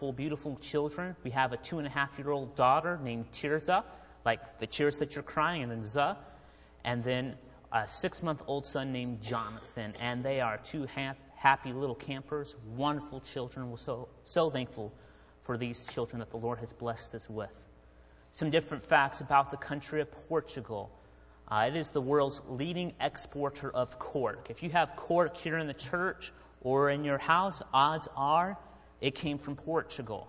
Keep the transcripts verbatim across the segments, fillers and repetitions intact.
wonderful, beautiful children. We have a two-and-a-half-year-old daughter named Tirza, like the tears that you're crying, and then Za. And then a six-month-old son named Jonathan. And they are two ha- happy little campers, wonderful children. We're so, so thankful for these children that the Lord has blessed us with. Some different facts about the country of Portugal. Uh, it is the world's leading exporter of cork. If you have cork here in the church or in your house, odds are it came from Portugal.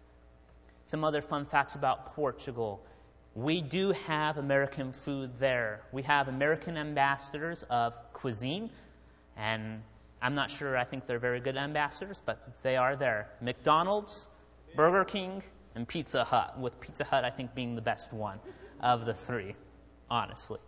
Some other fun facts about Portugal. We do have American food there. We have American ambassadors of cuisine, and I'm not sure, I think they're very good ambassadors, but they are there. McDonald's, Burger King, and Pizza Hut, with Pizza Hut, I think, being the best one of the three, honestly.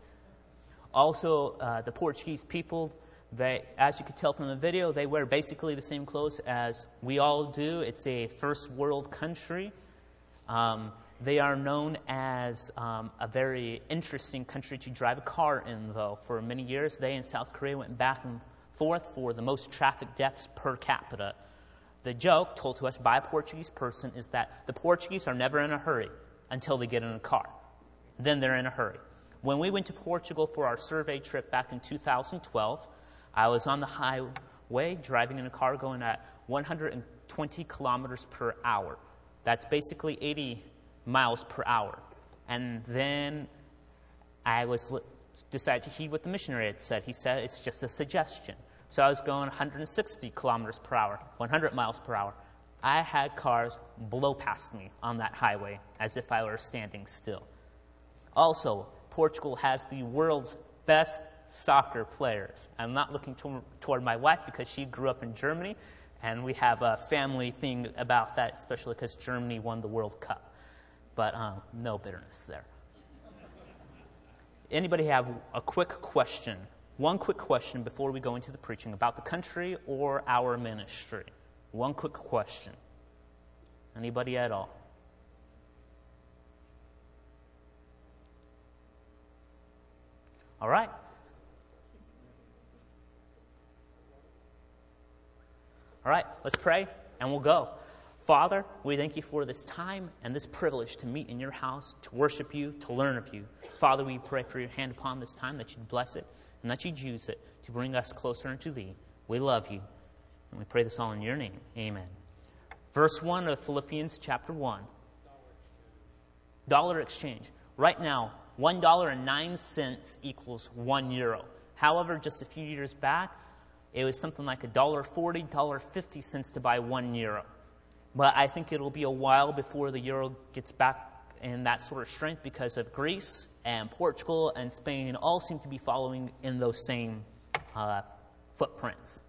Also, uh, the Portuguese people, they, as you could tell from the video, they wear basically the same clothes as we all do. It's a first world country. Um, they are known as um, a very interesting country to drive a car in, though. For many years, they and South Korea went back and forth for the most traffic deaths per capita. The joke told to us by a Portuguese person is that the Portuguese are never in a hurry until they get in a car. Then they're in a hurry. When we went to Portugal for our survey trip back in two thousand twelve, I was on the highway driving in a car going at one hundred twenty kilometers per hour. That's basically eighty miles per hour. And then I was decided to heed what the missionary had said. He said it's just a suggestion. So I was going one hundred sixty kilometers per hour, one hundred miles per hour. I had cars blow past me on that highway as if I were standing still. Also, Portugal has the world's best soccer players. I'm not looking to, toward my wife because she grew up in Germany, and we have a family thing about that, especially because Germany won the World Cup. But um, no bitterness there. Anybody have a quick question? One quick question before we go into the preaching about the country or our ministry. One quick question. Anybody at all? All right. All right, let's pray and we'll go. Father, we thank you for this time and this privilege to meet in your house, to worship you, to learn of you. Father, we pray for your hand upon this time, that you'd bless it and that you'd use it to bring us closer unto thee. We love you, and we pray this all in your name. Amen. Verse one of Philippians chapter one. Dollar exchange. Right now, one dollar and nine cents equals one euro. However, just a few years back, it was something like one dollar forty, one dollar fifty to buy one euro. But I think it'll be a while before the euro gets back in that sort of strength because of Greece and Portugal and Spain all seem to be following in those same uh, footprints.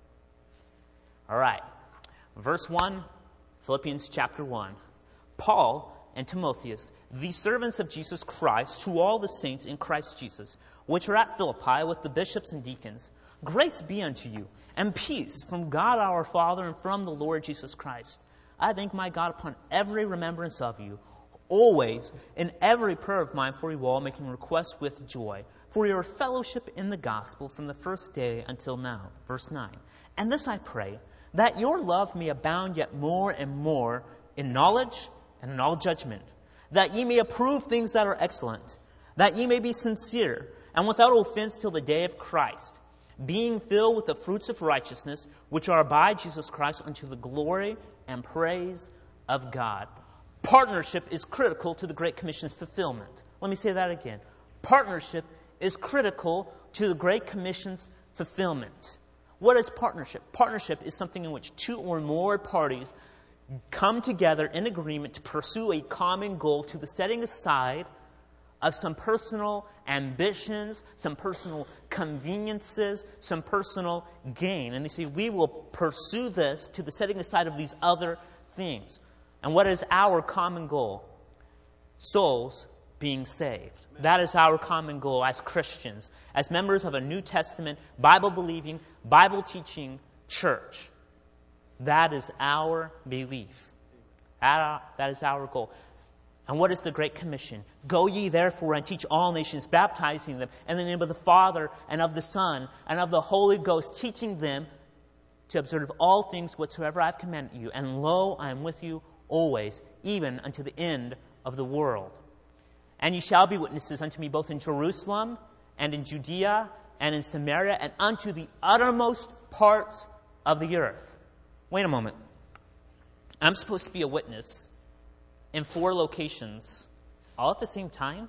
All right. Verse one, Philippians chapter one. Paul and Timotheus, the servants of Jesus Christ, to all the saints in Christ Jesus, which are at Philippi with the bishops and deacons, grace be unto you, and peace from God our Father and from the Lord Jesus Christ. I thank my God upon every remembrance of you, always in every prayer of mine for you all, making request with joy, for your fellowship in the gospel from the first day until now. Verse nine. And this I pray, that your love may abound yet more and more in knowledge and in all judgment, that ye may approve things that are excellent, that ye may be sincere and without offense till the day of Christ, being filled with the fruits of righteousness, which are by Jesus Christ unto the glory and praise of God. Partnership is critical to the Great Commission's fulfillment. Let me say that again. Partnership is critical to the Great Commission's fulfillment. What is partnership? Partnership is something in which two or more parties come together in agreement to pursue a common goal to the setting aside of some personal ambitions, some personal conveniences, some personal gain. And they say, we will pursue this to the setting aside of these other things. And what is our common goal? Souls being saved. That is our common goal as Christians, as members of a New Testament, Bible-believing, Bible-teaching church. That is our belief. That is our goal. And what is the Great Commission? Go ye therefore and teach all nations, baptizing them in the name of the Father and of the Son and of the Holy Ghost, teaching them to observe all things whatsoever I have commanded you. And lo, I am with you always, even unto the end of the world. And ye shall be witnesses unto me both in Jerusalem and in Judea and in Samaria and unto the uttermost parts of the earth. Wait a moment. I'm supposed to be a witness in four locations all at the same time?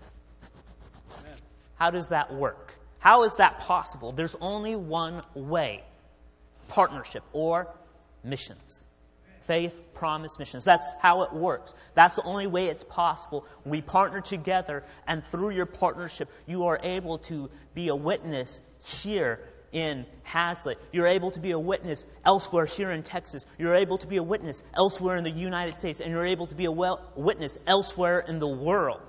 Amen. How does that work? How is that possible? There's only one way. Partnership or missions. Faith, promise, missions. That's how it works. That's the only way it's possible. We partner together, and through your partnership, you are able to be a witness here in Hazlet. You're able to be a witness elsewhere here in Texas. You're able to be a witness elsewhere in the United States, and you're able to be a well, witness elsewhere in the world.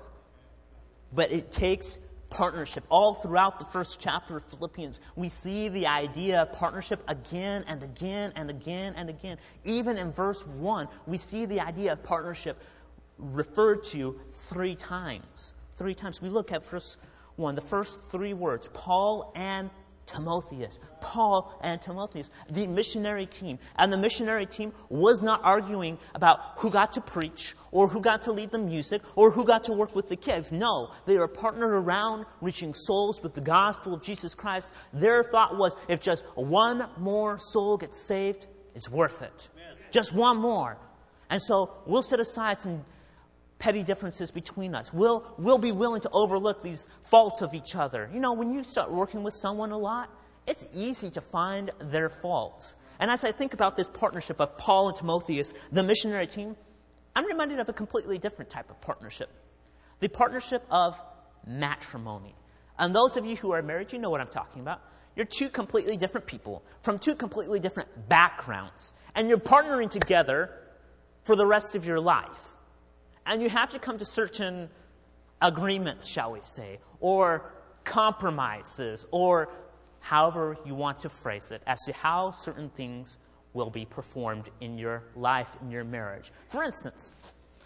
But it takes partnership. All throughout the first chapter of Philippians, we see the idea of partnership again and again and again and again. Even in verse one, we see the idea of partnership referred to three times. Three times. We look at verse one, the first three words, Paul and Timotheus. Paul and Timotheus, the missionary team. And the missionary team was not arguing about who got to preach or who got to lead the music or who got to work with the kids. No, they were partnered around reaching souls with the gospel of Jesus Christ. Their thought was, if just one more soul gets saved, it's worth it. Amen. Just one more. And so we'll set aside some petty differences between us. We'll, we'll be willing to overlook these faults of each other. You know, when you start working with someone a lot, it's easy to find their faults. And as I think about this partnership of Paul and Timotheus, the missionary team, I'm reminded of a completely different type of partnership. The partnership of matrimony. And those of you who are married, you know what I'm talking about. You're two completely different people from two completely different backgrounds. And you're partnering together for the rest of your life. And you have to come to certain agreements, shall we say, or compromises, or however you want to phrase it, as to how certain things will be performed in your life, in your marriage. For instance,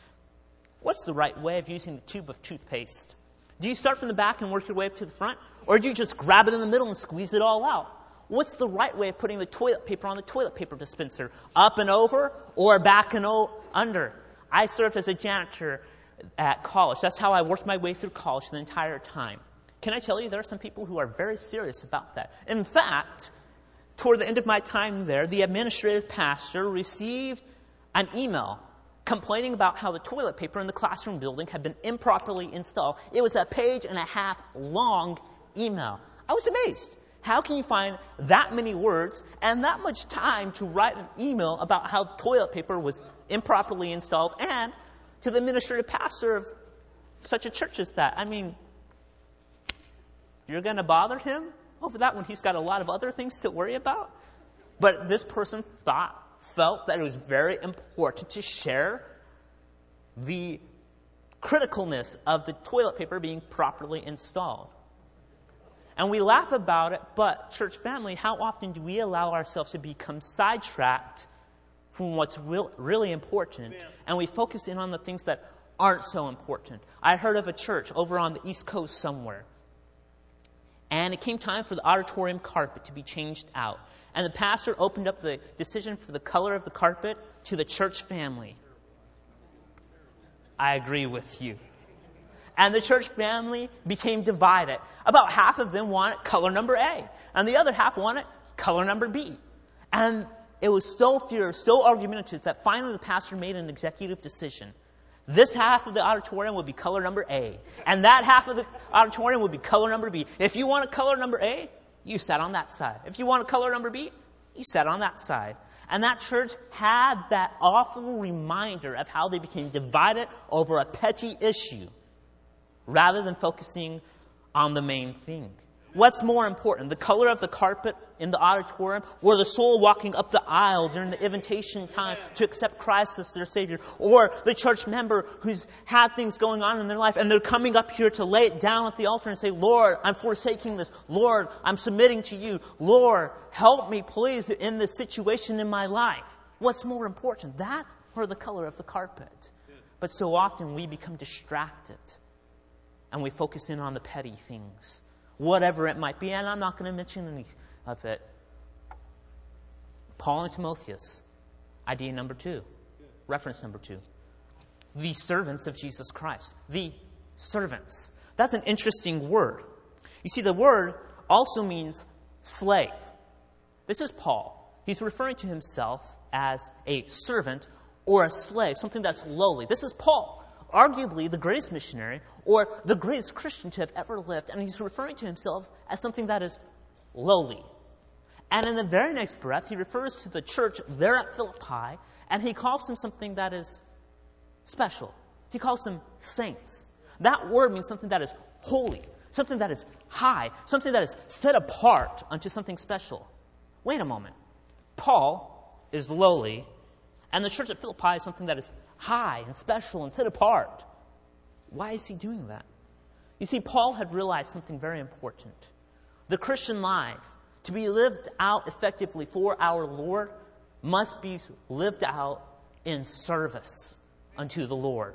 what's the right way of using the tube of toothpaste? Do you start from the back and work your way up to the front? Or do you just grab it in the middle and squeeze it all out? What's the right way of putting the toilet paper on the toilet paper dispenser? Up and over or back and o- under? I served as a janitor at college. That's how I worked my way through college the entire time. Can I tell you, there are some people who are very serious about that. In fact, toward the end of my time there, the administrative pastor received an email complaining about how the toilet paper in the classroom building had been improperly installed. It was a page and a half long email. I was amazed. How can you find that many words and that much time to write an email about how toilet paper was improperly installed, and to the administrative pastor of such a church as that? I mean, you're going to bother him over that when he's got a lot of other things to worry about? But this person thought, felt that it was very important to share the criticalness of the toilet paper being properly installed. And we laugh about it, but church family, how often do we allow ourselves to become sidetracked from what's real, really important, and we focus in on the things that aren't so important? I heard of a church over on the East Coast somewhere, and it came time for the auditorium carpet to be changed out. And the pastor opened up the decision for the color of the carpet to the church family. I agree with you. And the church family became divided. About half of them wanted color number A, and the other half wanted color number B. And it was so fierce, so argumentative, that finally the pastor made an executive decision. This half of the auditorium would be color number A, and that half of the auditorium would be color number B. If you want a color number A, you sat on that side. If you want a color number B, you sat on that side. And that church had that awful reminder of how they became divided over a petty issue, rather than focusing on the main thing. What's more important, the color of the carpet in the auditorium, or the soul walking up the aisle during the invitation time to accept Christ as their Savior, or the church member who's had things going on in their life and they're coming up here to lay it down at the altar and say, Lord, I'm forsaking this. Lord, I'm submitting to you. Lord, help me, please, in this situation in my life. What's more important, that or the color of the carpet? But so often we become distracted and we focus in on the petty things, whatever it might be, and I'm not going to mention any of it. Paul and Timotheus, idea number two. reference number two. The servants of Jesus Christ. The servants. That's an interesting word. You see, the word also means slave. This is Paul. He's referring to himself as a servant or a slave, something that's lowly. This is Paul, arguably the greatest missionary or the greatest Christian to have ever lived, and he's referring to himself as something that is lowly. And in the very next breath, he refers to the church there at Philippi, and he calls them something that is special. He calls them saints. That word means something that is holy, something that is high, something that is set apart unto something special. Wait a moment. Paul is lowly, and the church at Philippi is something that is high and special and set apart. Why is he doing that? You see, Paul had realized something very important. The Christian life, to be lived out effectively for our Lord, must be lived out in service unto the Lord.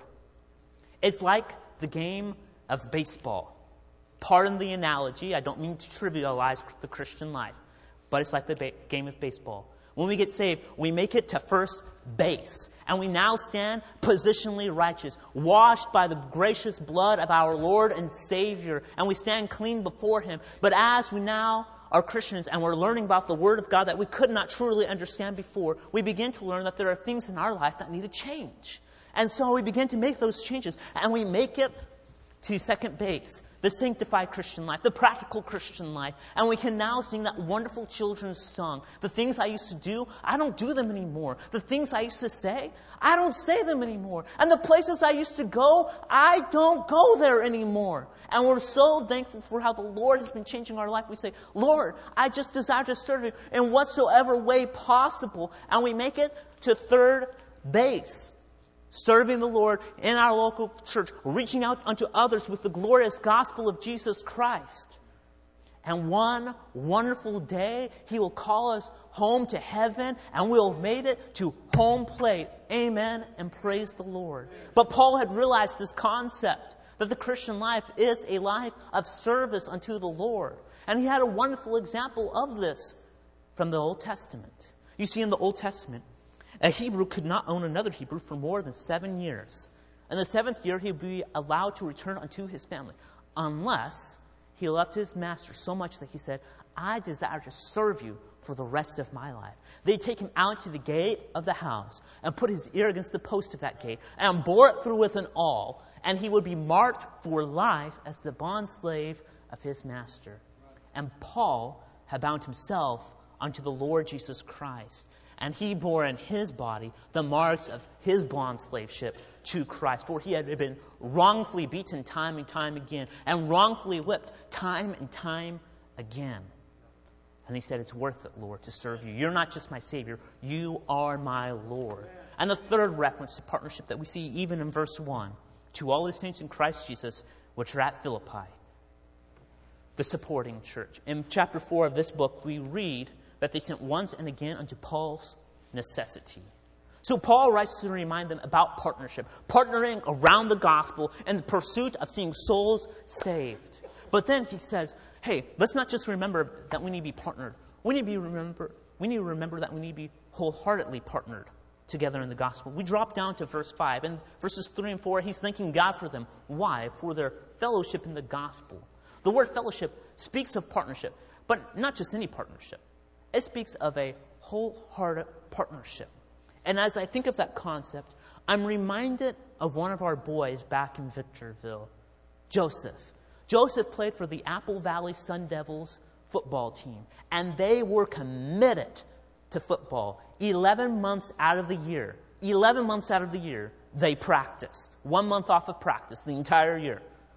It's like the game of baseball. Pardon the analogy. I don't mean to trivialize the Christian life, but it's like the ba- game of baseball. When we get saved, we make it to first base, and we now stand positionally righteous, washed by the gracious blood of our Lord and Savior, and we stand clean before Him. But as we now are Christians and we're learning about the Word of God that we could not truly understand before, we begin to learn that there are things in our life that need to change. And so we begin to make those changes, and we make it to second base, the sanctified Christian life, the practical Christian life. And we can now sing that wonderful children's song. The things I used to do, I don't do them anymore. The things I used to say, I don't say them anymore. And the places I used to go, I don't go there anymore. And we're so thankful for how the Lord has been changing our life. We say, Lord, I just desire to serve You in whatsoever way possible. And we make it to third base. Serving the Lord in our local church, reaching out unto others with the glorious gospel of Jesus Christ. And one wonderful day, He will call us home to heaven, and we'll have made it to home plate. Amen, and praise the Lord. But Paul had realized this concept, that the Christian life is a life of service unto the Lord. And he had a wonderful example of this from the Old Testament. You see, in the Old Testament, a Hebrew could not own another Hebrew for more than seven years. In the seventh year, he would be allowed to return unto his family, unless he loved his master so much that he said, I desire to serve you for the rest of my life. They'd take him out to the gate of the house and put his ear against the post of that gate and bore it through with an awl, and he would be marked for life as the bondslave of his master. And Paul had bound himself unto the Lord Jesus Christ. And he bore in his body the marks of his bondslaveship to Christ. For he had been wrongfully beaten time and time again, and wrongfully whipped time and time again. And he said, it's worth it, Lord, to serve You. You're not just my Savior. You are my Lord. And the third reference to partnership that we see even in verse one, to all the saints in Christ Jesus, which are at Philippi, the supporting church. In chapter four of this book, we read that they sent once and again unto Paul's necessity. So Paul writes to remind them about partnership, partnering around the gospel in the pursuit of seeing souls saved. But then he says, hey, let's not just remember that we need to be partnered. We need to be remember, we need to remember that we need to be wholeheartedly partnered together in the gospel. We drop down to verse five. And verses three and four, he's thanking God for them. Why? For their fellowship in the gospel. The word fellowship speaks of partnership, but not just any partnership. It speaks of a wholehearted partnership. And as I think of that concept, I'm reminded of one of our boys back in Victorville, Joseph. Joseph played for the Apple Valley Sun Devils football team, and they were committed to football. Eleven months out of the year, eleven months out of the year, they practiced. One month off of practice the entire year.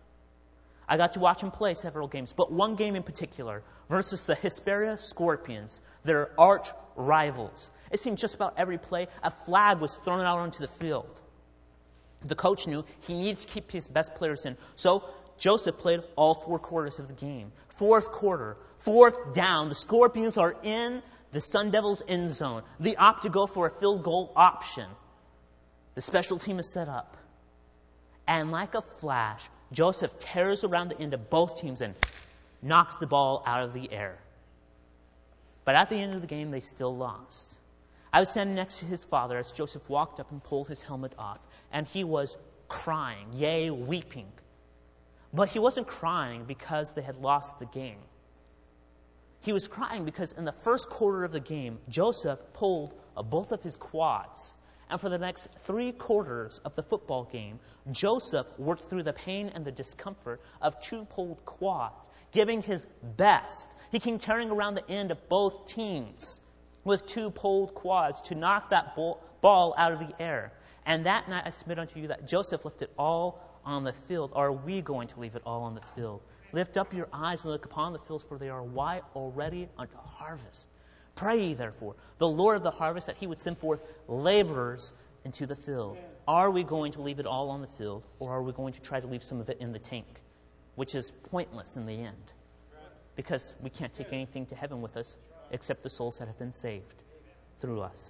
I got to watch him play several games, but one game in particular versus the Hesperia Scorpions, their arch rivals. It seemed just about every play, a flag was thrown out onto the field. The coach knew he needed to keep his best players in, so Joseph played all four quarters of the game. Fourth quarter, fourth down, the Scorpions are in the Sun Devils' end zone. They opt to go for a field goal option. The special team is set up. And like a flash, Joseph tears around the end of both teams and knocks the ball out of the air. But at the end of the game, they still lost. I was standing next to his father as Joseph walked up and pulled his helmet off, and he was crying, yea, weeping. But he wasn't crying because they had lost the game. He was crying because in the first quarter of the game, Joseph pulled uh, both of his quads. And for the next three quarters of the football game, Joseph worked through the pain and the discomfort of two pulled quads, giving his best. He came carrying around the end of both teams with two pulled quads to knock that ball, ball out of the air. And that night I submit unto you that Joseph left it all on the field. Are we going to leave it all on the field? Lift up your eyes and look upon the fields, for they are white already unto harvest. Pray ye therefore the Lord of the harvest that he would send forth laborers into the field. Are we going to leave it all on the field, or are we going to try to leave some of it in the tank, which is pointless in the end? Because we can't take anything to heaven with us except the souls that have been saved through us.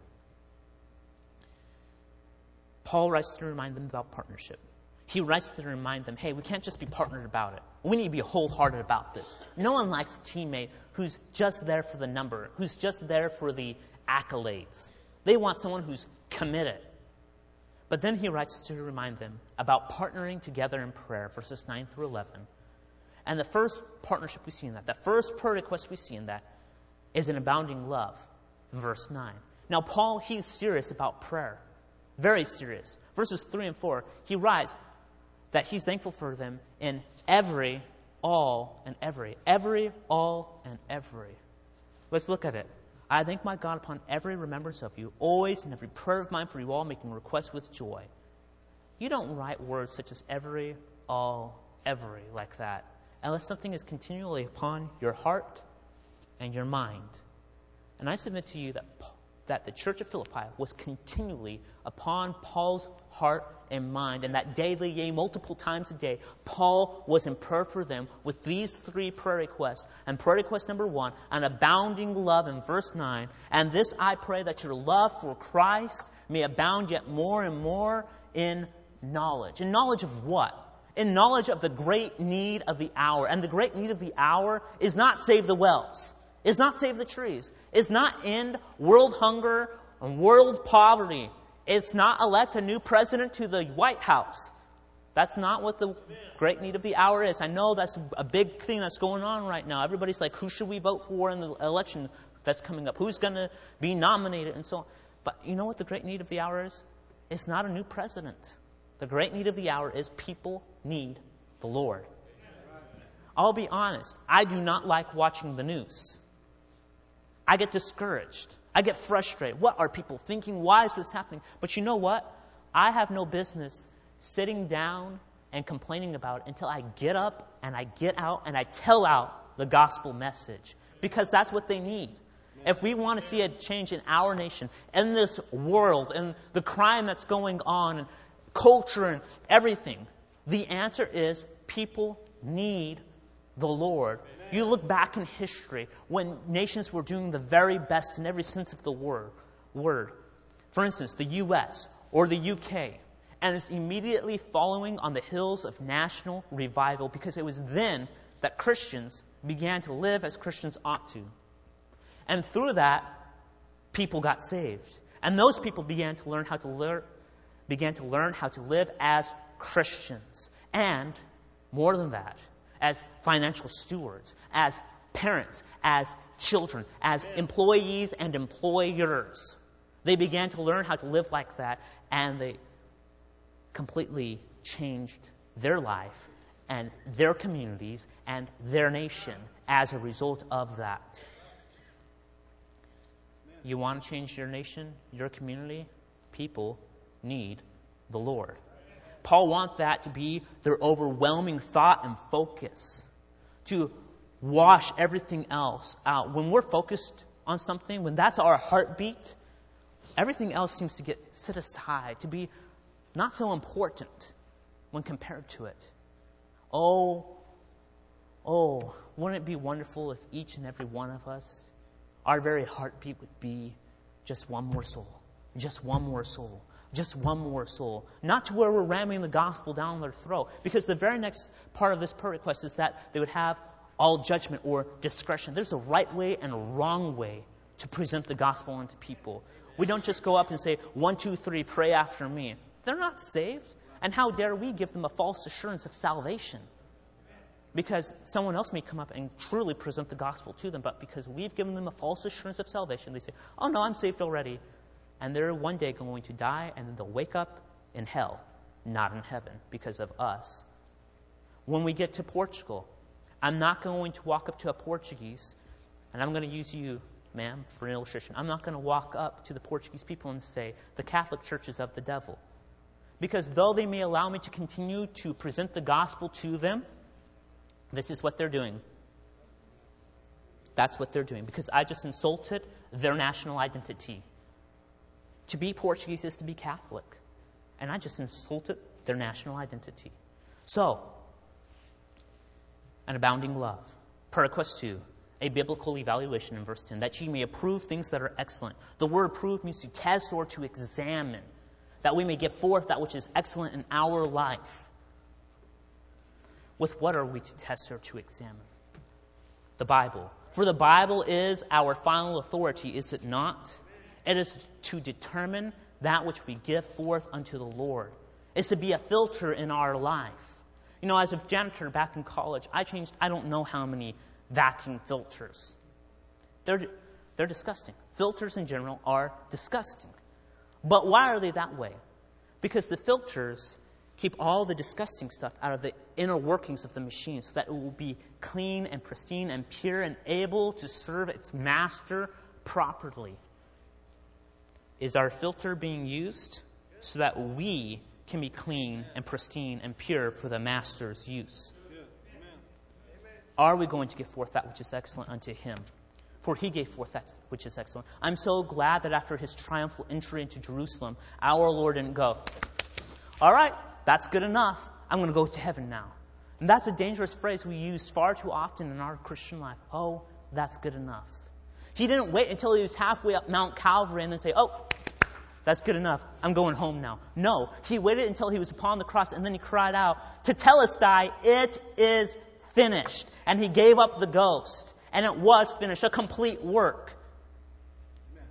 Paul writes to remind them about partnership. He writes to remind them, hey, we can't just be partnered about it. We need to be wholehearted about this. No one likes a teammate who's just there for the number, who's just there for the accolades. They want someone who's committed. But then he writes to remind them about partnering together in prayer, verses nine through eleven. And the first partnership we see in that, the first prayer request we see in that, is an abounding love in verse nine. Now, Paul, he's serious about prayer. Very serious. Verses three and four, he writes that he's thankful for them in every, all, and every. Every, all, and every. Let's look at it. I thank my God upon every remembrance of you, always in every prayer of mine for you all, making requests with joy. You don't write words such as every, all, every like that, unless something is continually upon your heart and your mind. And I submit to you that that the church of Philippi was continually upon Paul's heart and mind, and that daily, yea, multiple times a day, Paul was in prayer for them with these three prayer requests. And prayer request number one, an abounding love in verse nine. And this I pray, that your love for Christ may abound yet more and more in knowledge. In knowledge of what? In knowledge of the great need of the hour. And the great need of the hour is not save the wells. Is not save the trees. Is not end world hunger and world poverty. It's not elect a new president to the White House. That's not what the great need of the hour is. I know that's a big thing that's going on right now. Everybody's like, who should we vote for in the election that's coming up? Who's going to be nominated and so on. But you know what the great need of the hour is? It's not a new president. The great need of the hour is people need the Lord. I'll be honest. I do not like watching the news. I get discouraged. I get frustrated. What are people thinking? Why is this happening? But you know what? I have no business sitting down and complaining about it until I get up and I get out and I tell out the gospel message. Because that's what they need. If we want to see a change in our nation, in this world, in the crime that's going on, and culture and everything, the answer is people need the Lord. You look back in history when nations were doing the very best in every sense of the word. word. For instance, the U S or the U K. And it's immediately following on the hills of national revival, because it was then that Christians began to live as Christians ought to. And through that, people got saved. And those people began to learn how to learn, began to learn how to live as Christians. And more than that, as financial stewards, as parents, as children, as employees and employers. They began to learn how to live like that, and they completely changed their life and their communities and their nation as a result of that. You want to change your nation, your community? People need the Lord. Paul wants that to be their overwhelming thought and focus, to wash everything else out. When we're focused on something, when that's our heartbeat, everything else seems to get set aside, to be not so important when compared to it. Oh, oh, wouldn't it be wonderful if each and every one of us, our very heartbeat would be just one more soul, just one more soul. Just one more soul. Not to where we're ramming the gospel down their throat. Because the very next part of this prayer request is that they would have all judgment or discretion. There's a right way and a wrong way to present the gospel unto people. We don't just go up and say, one, two, three, pray after me. They're not saved. And how dare we give them a false assurance of salvation? Because someone else may come up and truly present the gospel to them, but because we've given them a false assurance of salvation, they say, oh no, I'm saved already. And they're one day going to die, and then they'll wake up in hell, not in heaven, because of us. When we get to Portugal, I'm not going to walk up to a Portuguese, and I'm going to use you, ma'am, for an illustration. I'm not going to walk up to the Portuguese people and say, the Catholic Church is of the devil. Because though they may allow me to continue to present the gospel to them, this is what they're doing. That's what they're doing. Because I just insulted their national identity. To be Portuguese is to be Catholic. And I just insulted their national identity. So, an abounding love. Prayer request two. A biblical evaluation in verse ten. That ye may approve things that are excellent. The word approve means to test or to examine. That we may give forth that which is excellent in our life. With what are we to test or to examine? The Bible. For the Bible is our final authority, is it not? It is to determine that which we give forth unto the Lord. It's to be a filter in our life. You know, as a janitor back in college, I changed, I don't know how many vacuum filters. They're, they're disgusting. Filters in general are disgusting. But why are they that way? Because the filters keep all the disgusting stuff out of the inner workings of the machine so that it will be clean and pristine and pure and able to serve its master properly. Is our filter being used so that we can be clean and pristine and pure for the master's use? Are we going to give forth that which is excellent unto him? For he gave forth that which is excellent. I'm so glad that after his triumphal entry into Jerusalem, our Lord didn't go, all right, that's good enough. I'm going to go to heaven now. And that's a dangerous phrase we use far too often in our Christian life. Oh, that's good enough. He didn't wait until he was halfway up Mount Calvary and then say, oh, that's good enough. I'm going home now. No, he waited until he was upon the cross and then he cried out, Tetelestai, it is finished. And he gave up the ghost. And it was finished, a complete work. Amen.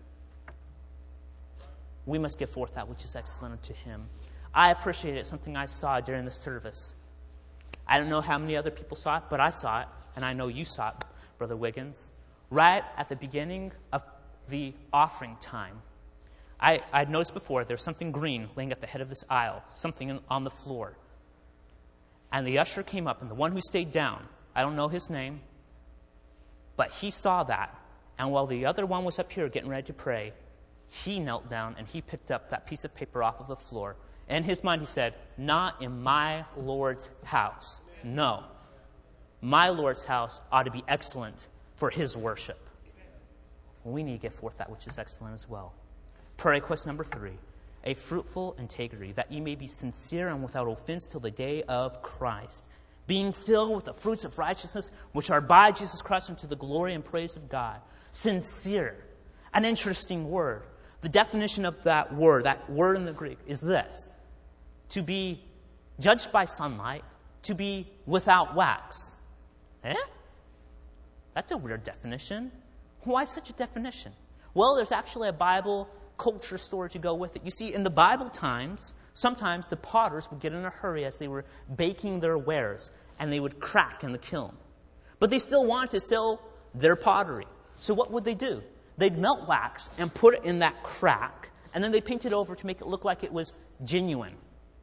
We must give forth that which is excellent unto him. I appreciate it, something I saw during the service. I don't know how many other people saw it, but I saw it, and I know you saw it, Brother Wiggins. Right at the beginning of the offering time, I, I'd noticed before there's something green laying at the head of this aisle, something in, on the floor. And the usher came up, and the one who stayed down, I don't know his name, but he saw that. And while the other one was up here getting ready to pray, he knelt down and he picked up that piece of paper off of the floor. In his mind, he said, not in my Lord's house. No. My Lord's house ought to be excellent for his worship. We need to get forth that which is excellent as well. Prayer request number three. A fruitful integrity, that ye may be sincere and without offense till the day of Christ, being filled with the fruits of righteousness which are by Jesus Christ unto the glory and praise of God. Sincere. An interesting word. The definition of that word, that word in the Greek, is this. To be judged by sunlight, to be without wax. Eh? That's a weird definition. Why such a definition? Well, there's actually a Bible culture story to go with it. You see, in the Bible times, sometimes the potters would get in a hurry as they were baking their wares, and they would crack in the kiln. But they still wanted to sell their pottery. So what would they do? They'd melt wax and put it in that crack, and then they paint it over to make it look like it was genuine.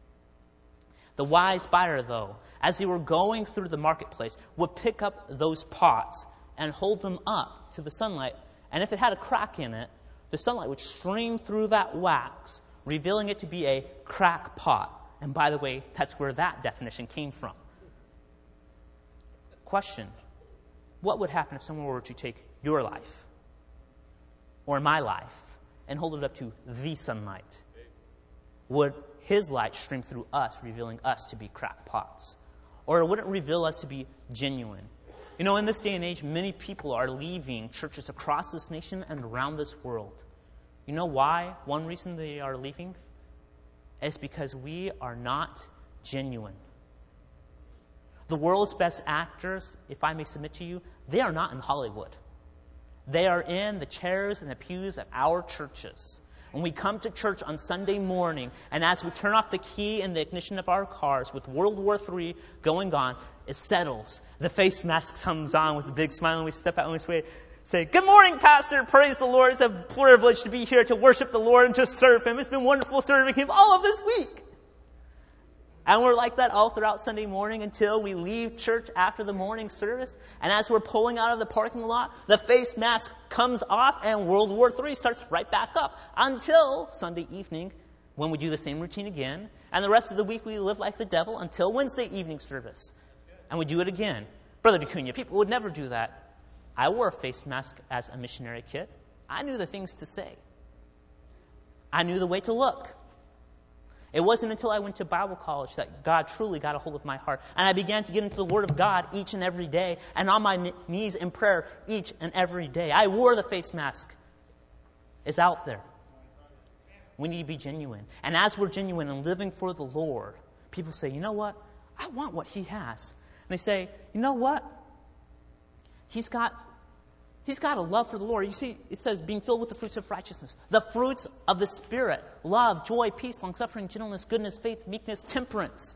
The wise buyer, though, as they were going through the marketplace, would pick up those pots and hold them up to the sunlight. And if it had a crack in it, the sunlight would stream through that wax, revealing it to be a crack pot. And by the way, that's where that definition came from. Question. What would happen if someone were to take your life or my life and hold it up to the sunlight? Would his light stream through us, revealing us to be crack pots? Or would it reveal us to be genuine? You know, in this day and age, many people are leaving churches across this nation and around this world. You know why? One reason they are leaving is because we are not genuine. The world's best actors, if I may submit to you, they are not in Hollywood. They are in the chairs and the pews of our churches. When we come to church on Sunday morning, and as we turn off the key in the ignition of our cars with World War Three going on, it settles. The face mask comes on with a big smile, and we step out and we say, say, "Good morning, Pastor. Praise the Lord. It's a privilege to be here to worship the Lord and to serve Him. It's been wonderful serving Him all of this week." And we're like that all throughout Sunday morning until we leave church after the morning service. And as we're pulling out of the parking lot, the face mask comes off and World War Three starts right back up until Sunday evening when we do the same routine again. And the rest of the week we live like the devil until Wednesday evening service. And we do it again. Brother DeCunha, people would never do that. I wore a face mask as a missionary kid. I knew the things to say. I knew the way to look. It wasn't until I went to Bible college that God truly got a hold of my heart. And I began to get into the Word of God each and every day and on my knees in prayer each and every day. I wore the face mask. It's out there. We need to be genuine. And as we're genuine and living for the Lord, people say, "You know what? I want what He has." And they say, "You know what? He's got... He's got a love for the Lord." You see, it says, being filled with the fruits of righteousness. The fruits of the Spirit. Love, joy, peace, long-suffering, gentleness, goodness, faith, meekness, temperance.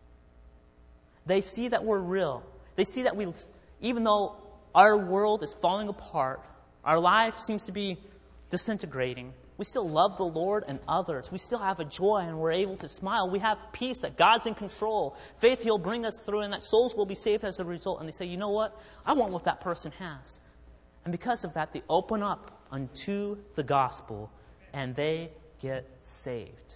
They see that we're real. They see that we, even though our world is falling apart, our life seems to be disintegrating, we still love the Lord and others. We still have a joy and we're able to smile. We have peace that God's in control. Faith He'll bring us through and that souls will be saved as a result. And they say, "You know what? I want what that person has." And because of that, they open up unto the gospel and they get saved.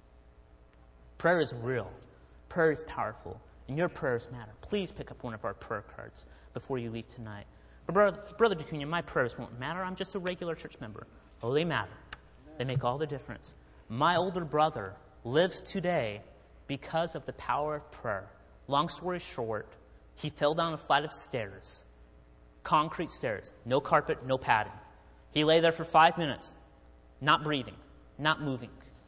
Prayer is real. Prayer is powerful. And your prayers matter. Please pick up one of our prayer cards before you leave tonight. But Brother, Brother DeCunha, my prayers won't matter. I'm just a regular church member. Oh, they matter. They make all the difference. My older brother lives today because of the power of prayer. Long story short, he fell down a flight of stairs. Concrete stairs, no carpet, no padding. He lay there for five minutes, not breathing, not moving.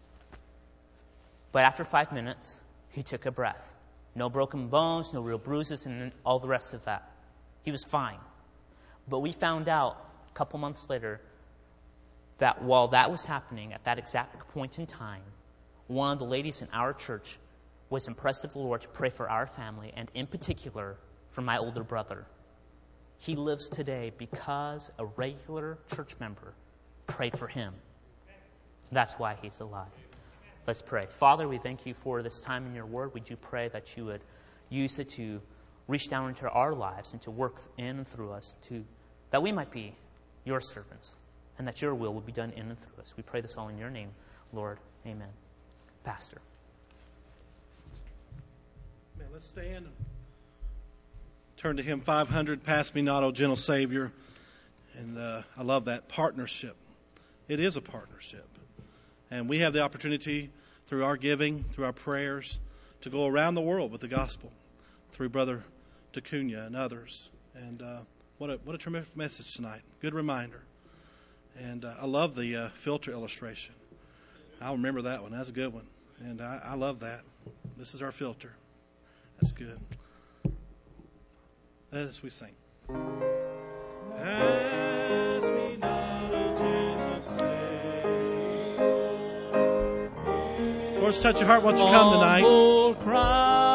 But after five minutes, he took a breath. No broken bones, no real bruises, and all the rest of that. He was fine. But we found out a couple months later that while that was happening at that exact point in time, one of the ladies in our church was impressed of the Lord to pray for our family, and in particular, for my older brother. He lives today because a regular church member prayed for him. That's why he's alive. Let's pray. Father, we thank you for this time in your word. We do pray that you would use it to reach down into our lives and to work in and through us, to that we might be your servants and that your will would be done in and through us. We pray this all in your name, Lord. Amen. Pastor. Man, let's stand. Turn to hymn five hundred, "Pass Me Not, O Gentle Savior." And uh, I love that partnership. It is a partnership. And we have the opportunity through our giving, through our prayers, to go around the world with the gospel through Brother DeCunha and others. And uh, what a what a tremendous message tonight. Good reminder. And uh, I love the uh, filter illustration. I'll remember that one. That's a good one. And I, I love that. This is our filter. That's good. As we sing. Pass me not, O gentle Savior. Lord's touch your heart. Won't you come tonight?